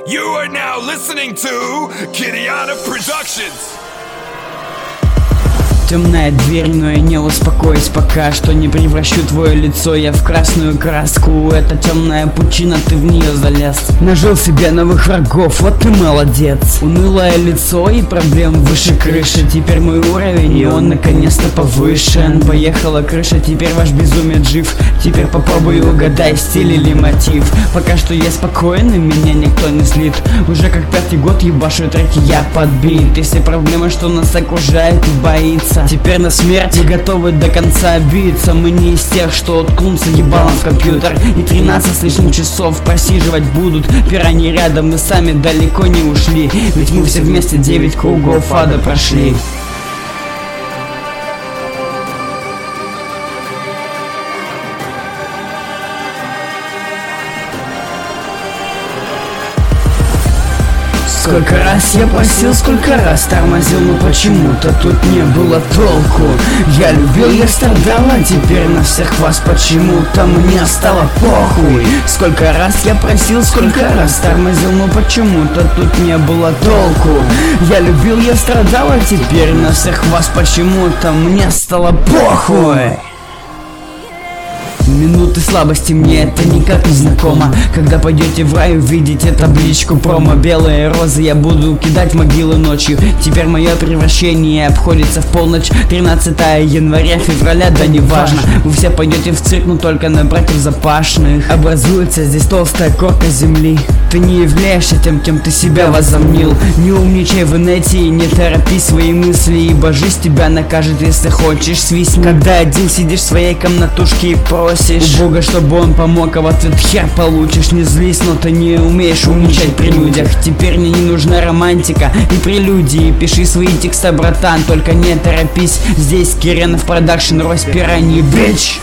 You are now listening to Kiriana Productions. Темная дверь, но я не успокоюсь пока что не превращу твое лицо я в красную краску. Это темная пучина, ты в нее залез. Нажил себе новых врагов, вот ты молодец. Унылое лицо и проблем выше крыши. Теперь мой уровень, и он наконец-то повышен. Поехала крыша, теперь ваш безумец жив. Теперь попробуй угадай стиль или мотив. Пока что я спокойный, меня никто не слит. Уже как 5-й год ебашу треки, я подбит. И все проблемы, что нас окружает и боится. Теперь на смерть мы готовы до конца биться. Мы не из тех, что уткнутся ебалом в компьютер и 13 с лишним часов просиживать будут. Пираньи рядом, мы сами далеко не ушли. Ведь мы все вместе 9 кругов ада прошли. Сколько раз я просил, сколько раз тормозил, но почему-то тут не было толку. Я любил, я страдал, а теперь на всех вас почему-то мне стало похуй. Сколько раз я просил, сколько раз тормозил, но почему-то тут не было толку. Я любил, я страдал, а теперь на всех вас почему-то мне стало похуй. Минуты слабости, мне это никак не знакомо. Когда пойдете в рай, увидите табличку промо. Белые розы я буду кидать в могилы ночью. Теперь мое превращение обходится в полночь. 13 января, февраля, да неважно. Вы все пойдете в цирк, но только на братьев Запашных. Образуется здесь толстая корка земли. Ты не являешься тем, кем ты себя возомнил. Не умничай в инете и не торопи свои мысли, ибо жизнь тебя накажет, если хочешь свистни. Когда один сидишь в своей комнатушке и просишь у Бога, чтобы он помог, а в ответ хер получишь. Не злись, но ты не умеешь умничать при людях. Теперь мне не нужна романтика и прелюдии. Пиши свои текста, братан, только не торопись. Здесь Киренов продакшн, Рось Пираньи, бич.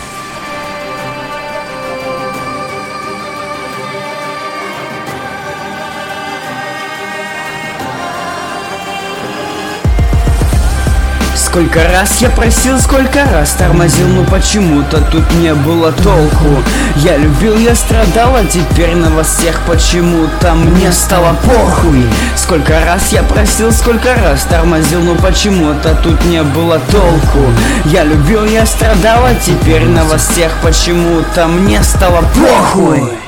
Сколько раз я просил, сколько раз тормозил, но почему-то тут не было толку. Я любил, я страдал, а теперь на вас всех почему-то мне стало похуй. Сколько раз я просил, сколько раз тормозил, но почему-то тут не было толку. Я любил, я страдал, а теперь на вас всех почему-то мне стало похуй.